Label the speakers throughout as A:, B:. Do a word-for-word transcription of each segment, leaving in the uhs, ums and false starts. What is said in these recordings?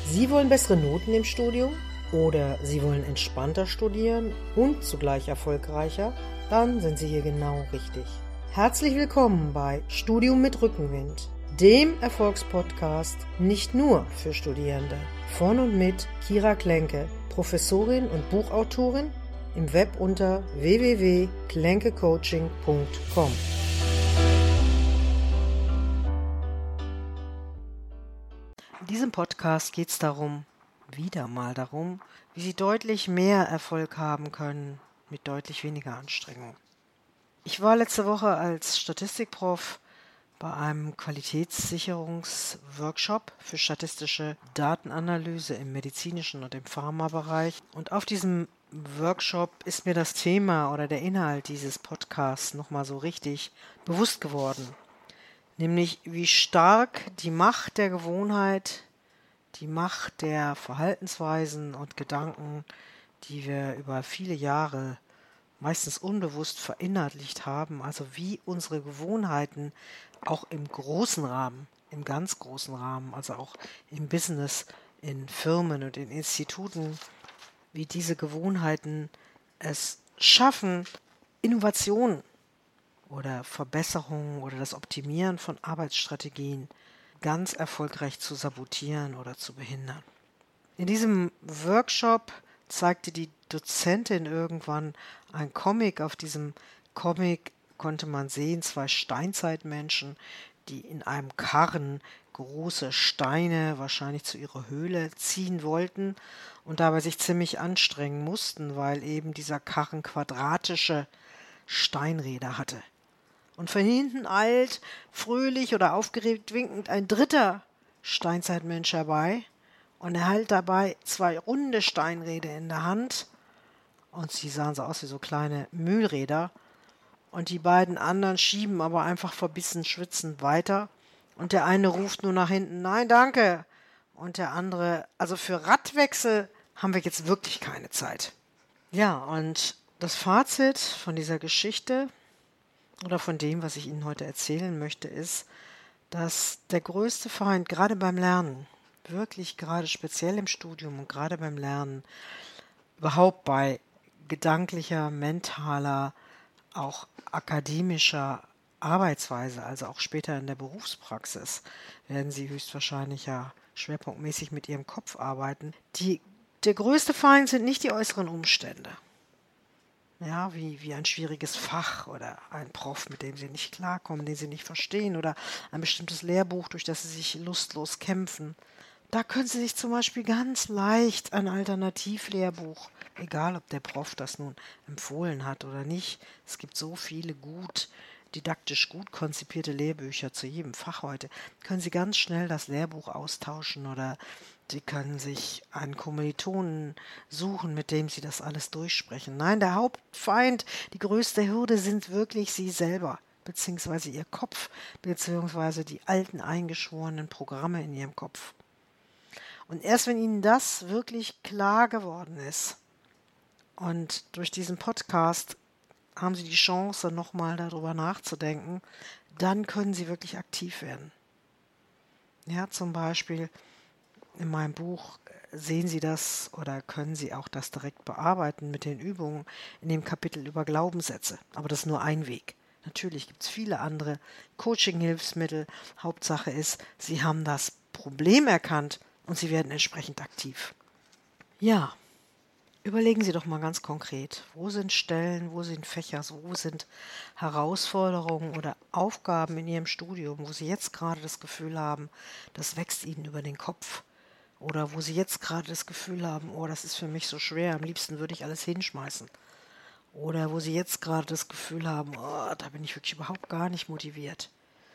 A: Sie wollen bessere Noten im Studium oder Sie wollen entspannter studieren und zugleich erfolgreicher? Dann sind Sie hier genau richtig. Herzlich willkommen bei Studium mit Rückenwind, dem Erfolgspodcast nicht nur für Studierende. Von und mit Kira Klenke, Professorin und Buchautorin, im Web unter w w w punkt klenkecoaching punkt com. In diesem Podcast geht es darum, wieder mal darum, wie Sie deutlich mehr Erfolg haben können mit deutlich weniger Anstrengung. Ich war letzte Woche als Statistikprof bei einem Qualitätssicherungsworkshop für statistische Datenanalyse im medizinischen und im Pharmabereich. Und auf diesem Workshop ist mir das Thema oder der Inhalt dieses Podcasts nochmal so richtig bewusst geworden. Nämlich, wie stark die Macht der Gewohnheit, die Macht der Verhaltensweisen und Gedanken, die wir über viele Jahre meistens unbewusst verinnerlicht haben, also wie unsere Gewohnheiten auch im großen Rahmen, im ganz großen Rahmen, also auch im Business, in Firmen und in Instituten, wie diese Gewohnheiten es schaffen, Innovationen oder Verbesserungen oder das Optimieren von Arbeitsstrategien ganz erfolgreich zu sabotieren oder zu behindern. In diesem Workshop zeigte die Dozentin irgendwann ein Comic. Auf diesem Comic konnte man sehen, zwei Steinzeitmenschen, die in einem Karren große Steine wahrscheinlich zu ihrer Höhle ziehen wollten und dabei sich ziemlich anstrengen mussten, weil eben dieser Karren quadratische Steinräder hatte. Und von hinten eilt, fröhlich oder aufgeregt winkend, ein dritter Steinzeitmensch herbei und er hält dabei zwei runde Steinräder in der Hand und sie sahen so aus wie so kleine Mühlräder und die beiden anderen schieben aber einfach verbissen schwitzend weiter und der eine ruft nur nach hinten, nein, danke, und der andere, also für Radwechsel haben wir jetzt wirklich keine Zeit. Ja, und das Fazit von dieser Geschichte oder von dem, was ich Ihnen heute erzählen möchte, ist, dass der größte Feind gerade beim Lernen, wirklich gerade speziell im Studium und gerade beim Lernen, überhaupt bei gedanklicher, mentaler, auch akademischer Arbeitsweise, also auch später in der Berufspraxis, werden Sie höchstwahrscheinlich ja schwerpunktmäßig mit Ihrem Kopf arbeiten. Die, der größte Feind sind nicht die äußeren Umstände. Ja, wie, wie ein schwieriges Fach oder ein Prof, mit dem Sie nicht klarkommen, den Sie nicht verstehen oder ein bestimmtes Lehrbuch, durch das Sie sich lustlos kämpfen. Da können Sie sich zum Beispiel ganz leicht ein Alternativlehrbuch, egal ob der Prof das nun empfohlen hat oder nicht, es gibt so viele gut, didaktisch gut konzipierte Lehrbücher zu jedem Fach heute, können Sie ganz schnell das Lehrbuch austauschen oder Sie können sich einen Kommilitonen suchen, mit dem Sie das alles durchsprechen. Nein, der Hauptfeind, die größte Hürde sind wirklich Sie selber, beziehungsweise Ihr Kopf, beziehungsweise die alten eingeschworenen Programme in Ihrem Kopf. Und erst wenn Ihnen das wirklich klar geworden ist und durch diesen Podcast haben Sie die Chance, nochmal darüber nachzudenken, dann können Sie wirklich aktiv werden. Ja, zum Beispiel in meinem Buch sehen Sie das oder können Sie auch das direkt bearbeiten mit den Übungen in dem Kapitel über Glaubenssätze. Aber das ist nur ein Weg. Natürlich gibt es viele andere Coaching-Hilfsmittel. Hauptsache ist, Sie haben das Problem erkannt und Sie werden entsprechend aktiv. Ja, überlegen Sie doch mal ganz konkret, wo sind Stellen, wo sind Fächer, wo sind Herausforderungen oder Aufgaben in Ihrem Studium, wo Sie jetzt gerade das Gefühl haben, das wächst Ihnen über den Kopf. Oder wo Sie jetzt gerade das Gefühl haben, oh, das ist für mich so schwer, am liebsten würde ich alles hinschmeißen. Oder wo Sie jetzt gerade das Gefühl haben, oh, da bin ich wirklich überhaupt gar nicht motiviert.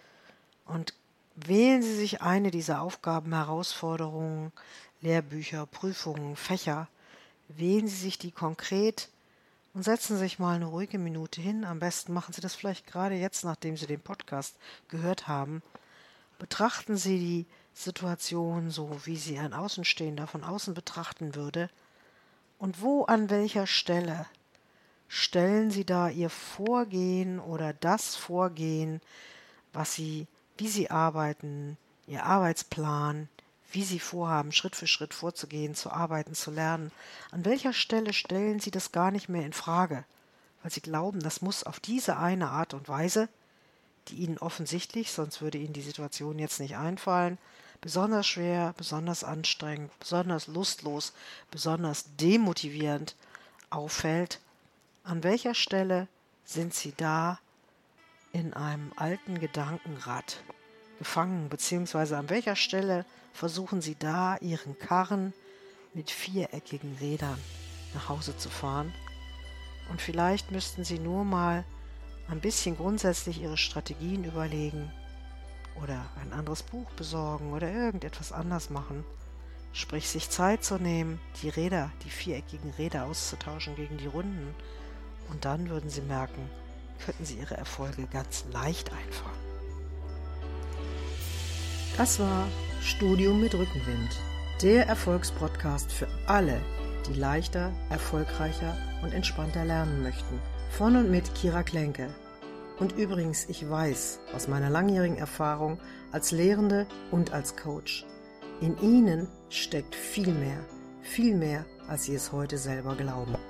A: Und wählen Sie sich eine dieser Aufgaben, Herausforderungen, Lehrbücher, Prüfungen, Fächer, wählen Sie sich die konkret und setzen Sie sich mal eine ruhige Minute hin. Am besten machen Sie das vielleicht gerade jetzt, nachdem Sie den Podcast gehört haben. Betrachten Sie die Situation so, wie sie ein Außenstehender von außen betrachten würde. Und wo, an welcher Stelle stellen Sie da Ihr Vorgehen oder das Vorgehen, was Sie, wie Sie arbeiten, Ihr Arbeitsplan, wie Sie vorhaben, Schritt für Schritt vorzugehen, zu arbeiten, zu lernen, an welcher Stelle stellen Sie das gar nicht mehr in Frage, weil Sie glauben, das muss auf diese eine Art und Weise, die Ihnen offensichtlich, sonst würde Ihnen die Situation jetzt nicht einfallen, besonders schwer, besonders anstrengend, besonders lustlos, besonders demotivierend auffällt. An welcher Stelle sind Sie da in einem alten Gedankenrad gefangen, beziehungsweise an welcher Stelle versuchen Sie da, Ihren Karren mit viereckigen Rädern nach Hause zu fahren? Und vielleicht müssten Sie nur mal ein bisschen grundsätzlich Ihre Strategien überlegen oder ein anderes Buch besorgen oder irgendetwas anders machen. Sprich, sich Zeit zu nehmen, die Räder, die viereckigen Räder auszutauschen gegen die runden. Und dann würden Sie merken, könnten Sie Ihre Erfolge ganz leicht einfahren.
B: Das war Studium mit Rückenwind, der Erfolgspodcast für alle, die leichter, erfolgreicher und entspannter lernen möchten. Von und mit Kira Klenke. Und übrigens, ich weiß aus meiner langjährigen Erfahrung als Lehrende und als Coach, in Ihnen steckt viel mehr, viel mehr, als Sie es heute selber glauben.